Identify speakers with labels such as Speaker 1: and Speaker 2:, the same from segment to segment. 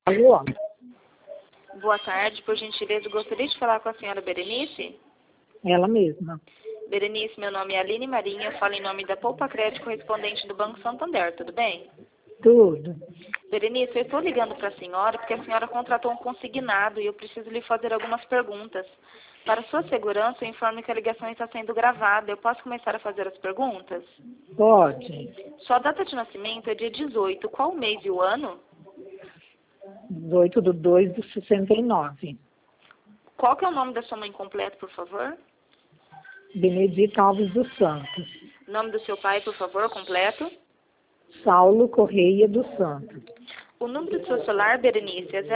Speaker 1: Alô?
Speaker 2: Boa tarde, por gentileza, gostaria de falar com a senhora Berenice?
Speaker 1: Ela mesma.
Speaker 2: Berenice, meu nome é Aline Marinha, eu falo em nome da Poupa Crédito correspondente do Banco Santander, tudo bem?
Speaker 1: Tudo.
Speaker 2: Berenice, eu estou ligando para a senhora porque a senhora contratou um consignado e eu preciso lhe fazer algumas perguntas. Para sua segurança, eu informo que a ligação está sendo gravada. Eu posso começar a fazer as perguntas?
Speaker 1: Pode.
Speaker 2: Sua data de nascimento é dia 18. Qual o mês e o ano?
Speaker 1: 18/2/69.
Speaker 2: Qual que é o nome da sua mãe completo, por favor?
Speaker 1: Benedita Alves dos Santos.
Speaker 2: Nome do seu pai, por favor, completo?
Speaker 1: Saulo Correia dos Santos.
Speaker 2: O número do seu celular, Berenice, é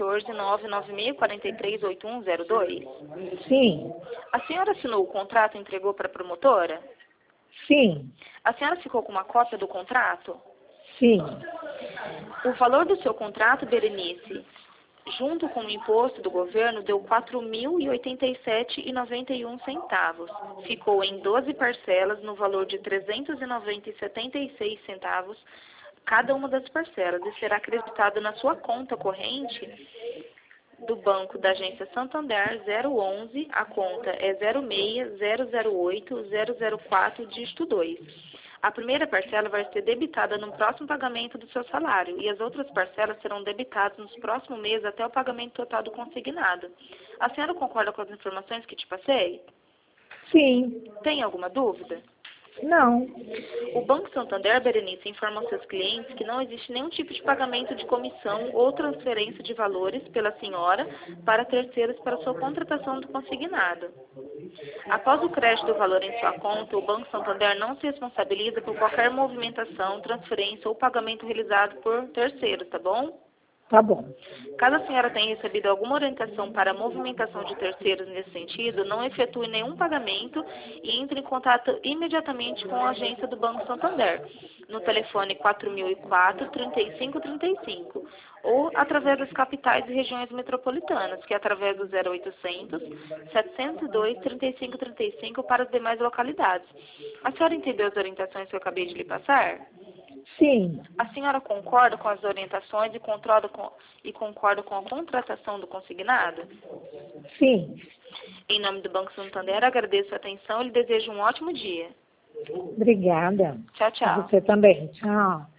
Speaker 2: 014-996-43-8102?
Speaker 1: Sim.
Speaker 2: A senhora assinou o contrato e entregou para a promotora?
Speaker 1: Sim.
Speaker 2: A senhora ficou com uma cópia do contrato?
Speaker 1: Sim.
Speaker 2: O valor do seu contrato, Berenice, junto com o imposto do governo, deu R$ 4.087,91. Ficou em 12 parcelas no valor de R$ 390,76 cada uma das parcelas e será acreditado na sua conta corrente do banco da agência Santander 011, a conta é 06008004 dígito 2. A primeira parcela vai ser debitada no próximo pagamento do seu salário e as outras parcelas serão debitadas nos próximos meses até o pagamento total do consignado. A senhora concorda com as informações que te passei?
Speaker 1: Sim.
Speaker 2: Tem alguma dúvida?
Speaker 1: Não.
Speaker 2: O Banco Santander, Berenice, informa aos seus clientes que não existe nenhum tipo de pagamento de comissão ou transferência de valores pela senhora para terceiros para sua contratação do consignado. Após o crédito do valor em sua conta, o Banco Santander não se responsabiliza por qualquer movimentação, transferência ou pagamento realizado por terceiros, tá bom?
Speaker 1: Tá bom.
Speaker 2: Caso a senhora tenha recebido alguma orientação para a movimentação de terceiros nesse sentido, não efetue nenhum pagamento e entre em contato imediatamente com a agência do Banco Santander, no telefone 4004-3535, ou através das capitais e regiões metropolitanas, que é através do 0800-702-3535 para as demais localidades. A senhora entendeu as orientações que eu acabei de lhe passar?
Speaker 1: Sim.
Speaker 2: A senhora concorda com as orientações e concorda com a contratação do consignado?
Speaker 1: Sim.
Speaker 2: Em nome do Banco Santander, agradeço a atenção e lhe desejo um ótimo dia.
Speaker 1: Obrigada.
Speaker 2: Tchau, tchau.
Speaker 1: Você também. Tchau.